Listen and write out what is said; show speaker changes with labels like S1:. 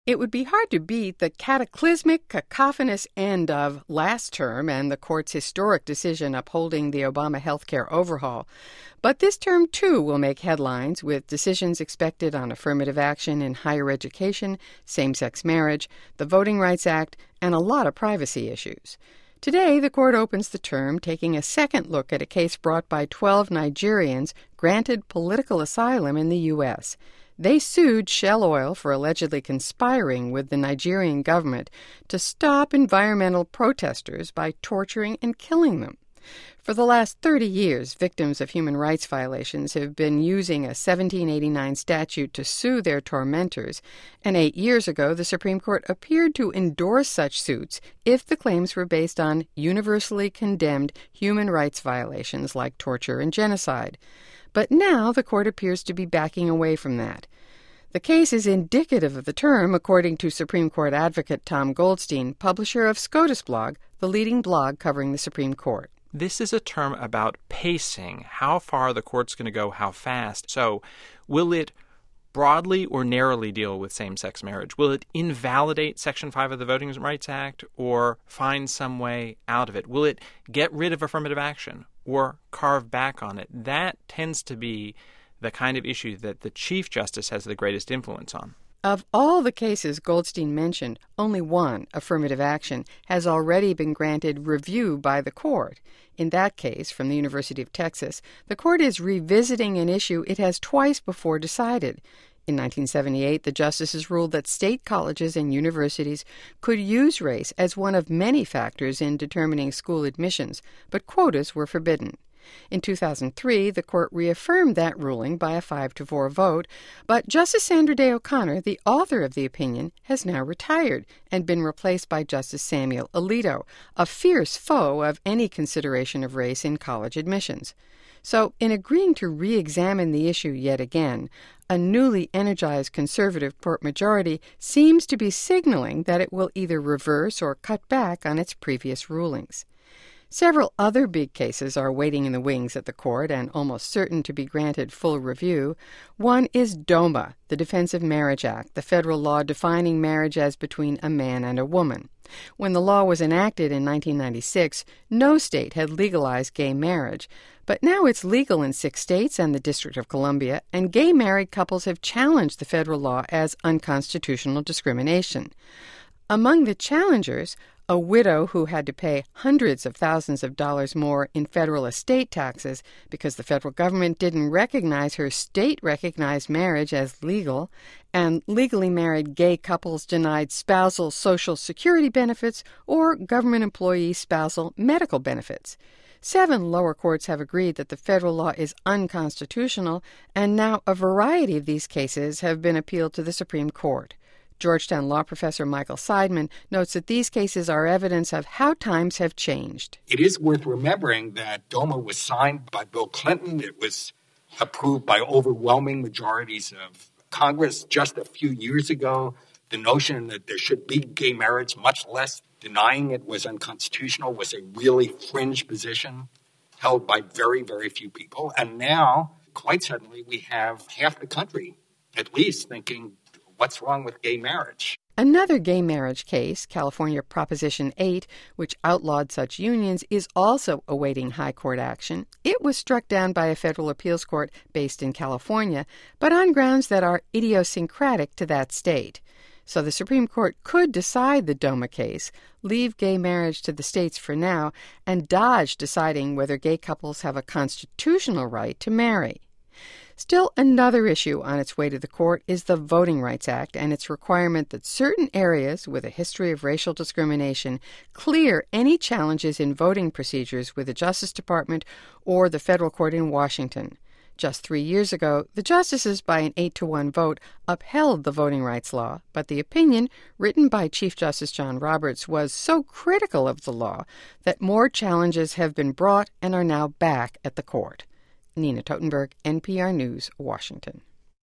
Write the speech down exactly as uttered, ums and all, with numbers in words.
S1: It would be hard to beat the cataclysmic, cacophonous end of last term and the court's historic decision upholding the Obama healthcare overhaul. But this term, too, will make headlines, with decisions expected on affirmative action in higher education, same-sex marriage, the Voting Rights Act, and a lot of privacy issues. Today, the court opens the term, taking a second look at a case brought by twelve Nigerians granted political asylum in the U S They sued Shell Oil for allegedly conspiring with the Nigerian government to stop environmental protesters by torturing and killing them. For the last thirty years, victims of human rights violations have been using a seventeen eighty-nine statute to sue their tormentors, and eight years ago the Supreme Court appeared to endorse such suits if the claims were based on universally condemned human rights violations like torture and genocide. But now the court appears to be backing away from that. The case is indicative of the term, according to Supreme Court advocate Tom Goldstein, publisher of SCOTUS Blog, the leading blog covering the Supreme Court.
S2: This is a term about pacing, how far the court's going to go, how fast. So will it broadly or narrowly deal with same-sex marriage? Will it invalidate Section five of the Voting Rights Act or find some way out of it? Will it get rid of affirmative action or carve back on it? That tends to be the kind of issue that the Chief Justice has the greatest influence on.
S1: Of all the cases Goldstein mentioned, only one, affirmative action, has already been granted review by the court. In that case, from the University of Texas, the court is revisiting an issue it has twice before decided. In nineteen seventy-eight, the justices ruled that state colleges and universities could use race as one of many factors in determining school admissions, but quotas were forbidden. In two thousand three, the court reaffirmed that ruling by a five to four vote, but Justice Sandra Day O'Connor, the author of the opinion, has now retired and been replaced by Justice Samuel Alito, a fierce foe of any consideration of race in college admissions. So, in agreeing to re-examine the issue yet again, a newly energized conservative court majority seems to be signaling that it will either reverse or cut back on its previous rulings. Several other big cases are waiting in the wings at the court and almost certain to be granted full review. One is DOMA, the Defense of Marriage Act, the federal law defining marriage as between a man and a woman. When the law was enacted in nineteen ninety-six, no state had legalized gay marriage, but now it's legal in six states and the District of Columbia, and gay married couples have challenged the federal law as unconstitutional discrimination. Among the challengers, a widow who had to pay hundreds of thousands of dollars more in federal estate taxes because the federal government didn't recognize her state-recognized marriage as legal, and legally married gay couples denied spousal Social Security benefits or government employee spousal medical benefits. Seven lower courts have agreed that the federal law is unconstitutional, and now a variety of these cases have been appealed to the Supreme Court. Georgetown law professor Michael Seidman notes that these cases are evidence of how times have changed.
S3: It is worth remembering that DOMA was signed by Bill Clinton. It was approved by overwhelming majorities of Congress just a few years ago. The notion that there should be gay marriage, much less denying it was unconstitutional, was a really fringe position held by very, very few people. And now, quite suddenly, we have half the country, at least, thinking, what's wrong with gay marriage?
S1: Another gay marriage case, California Proposition eight, which outlawed such unions, is also awaiting high court action. It was struck down by a federal appeals court based in California, but on grounds that are idiosyncratic to that state. So the Supreme Court could decide the DOMA case, leave gay marriage to the states for now, and dodge deciding whether gay couples have a constitutional right to marry. Still, another issue on its way to the court is the Voting Rights Act and its requirement that certain areas with a history of racial discrimination clear any challenges in voting procedures with the Justice Department or the federal court in Washington. Just three years ago, the justices, by an eight to one vote, upheld the voting rights law, but the opinion, written by Chief Justice John Roberts, was so critical of the law that more challenges have been brought and are now back at the court. Nina Totenberg, N P R News, Washington.